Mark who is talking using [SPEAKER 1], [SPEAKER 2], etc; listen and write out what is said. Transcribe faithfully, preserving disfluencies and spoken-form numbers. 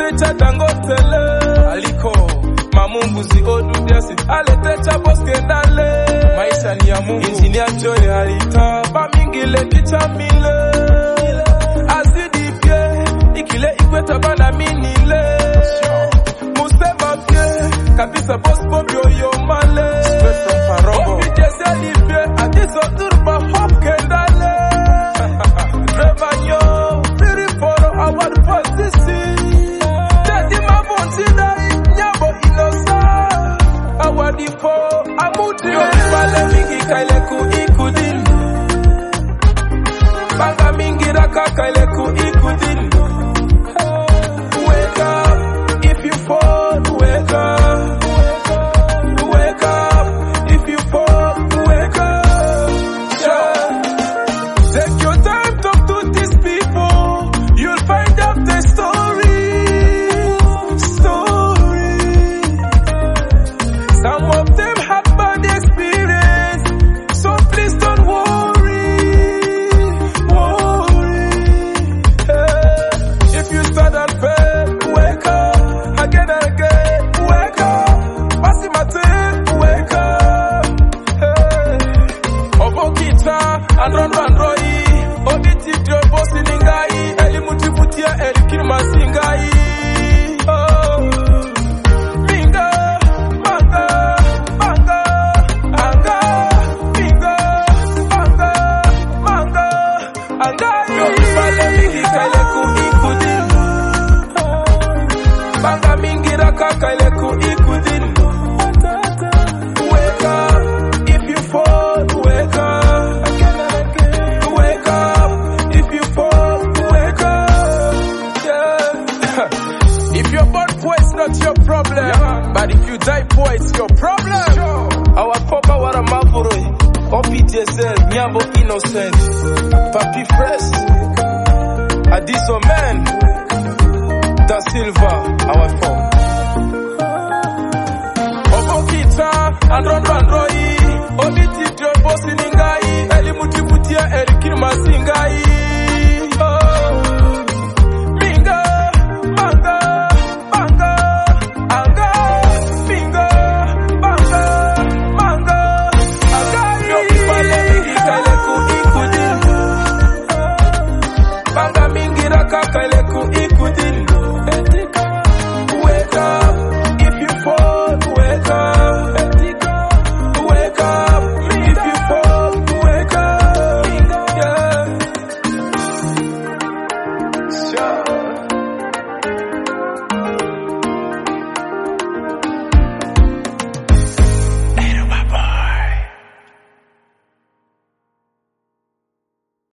[SPEAKER 1] cha Dangotele aliko mamungu zi odudiasi alete cha boskendale maisha ni ya Mungu engineer Joy alita bamingile kichamile azidi pie ikile ikweta bana minile musema pie kabisa boss Bobby Oyomale straight from Parombo Bobby Jeseli pie atizo turba hop kendale Revanyo Firi Foro award posisi Tedi mabonti dari nyabo inosa award ifo amuti Yonibale mingi kaile ku ikudin Banga mingi raka kaile ku ikudin Wake up if you fall, wake up Wake up if you fall, wake up yeah. Take your time, talk to these people You'll find out their story Story Some of them have bad experience So please don't worry Worry hey. If you start and fail, wake up Again and again, wake up Basimate, wake up hey. Obokita, and run run roi Obiti dio bosi ningai Eli mutibutia, eli kirma singai Oh Minga, manga, manga, anga Minga, manga, manga, anga Yonibale mingi kaile ku ikudin Banga mingi raka kaile ku ikudin Wake up if you fall, wake up Wake up if you fall, wake up yeah. If you're born poor, it's not your problem yeah. But if you die poor, it's your problem sure. Our papa wara mavuroi O P T S L, Nyambo innocent Papi fresh Adiso man Da Silva, our phone Obokita, and run run roi Obiti dio bosi ningai Eli mutibutia, eli kirmasi